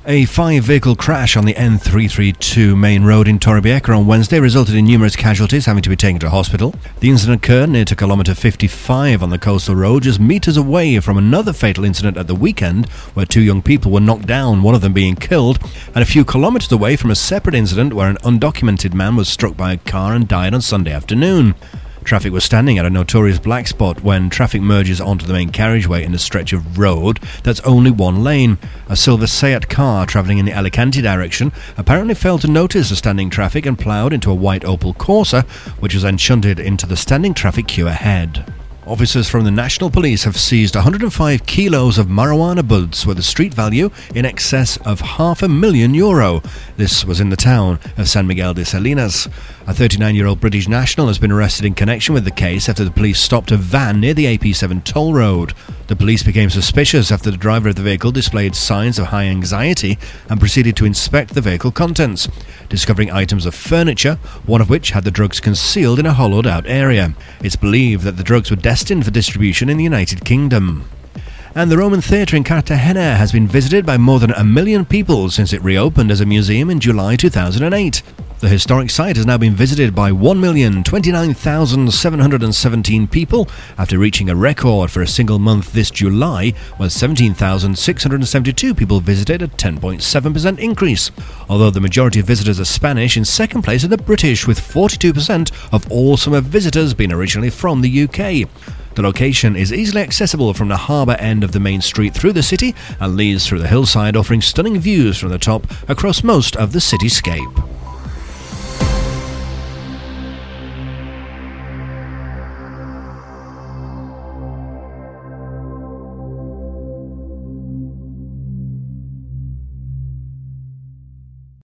A 5-vehicle crash on the N332 main road in Torrevieja on Wednesday resulted in numerous casualties having to be taken to hospital. The incident occurred near to kilometre 55 on the coastal road, just metres away from another fatal incident at the weekend where 2 young people were knocked down, one of them being killed, and a few kilometres away from a separate incident where an undocumented man was struck by a car and died on Sunday afternoon. Traffic was standing at a notorious black spot when traffic merges onto the main carriageway in a stretch of road that's only one lane. A silver Seat car travelling in the Alicante direction apparently failed to notice the standing traffic and ploughed into a white Opel Corsa, which was then shunted into the standing traffic queue ahead. Officers from the National Police have seized 105 kilos of marijuana buds with a street value in excess of €500,000. This was in the town of San Miguel de Salinas. A 39-year-old British national has been arrested in connection with the case after the police stopped a van near the AP7 toll road. The police became suspicious after the driver of the vehicle displayed signs of high anxiety and proceeded to inspect the vehicle contents, discovering items of furniture, one of which had the drugs concealed in a hollowed-out area. It's believed that the drugs were destined for distribution in the United Kingdom. And the Roman Theatre in Cartagena has been visited by more than 1 million people since it reopened as a museum in July 2008. The historic site has now been visited by 1,029,717 people after reaching a record for a single month this July, when 17,672 people visited, a 10.7% increase. Although the majority of visitors are Spanish, in second place are the British, with 42% of all summer visitors being originally from the UK. The location is easily accessible from the harbour end of the main street through the city and leads through the hillside, offering stunning views from the top across most of the cityscape.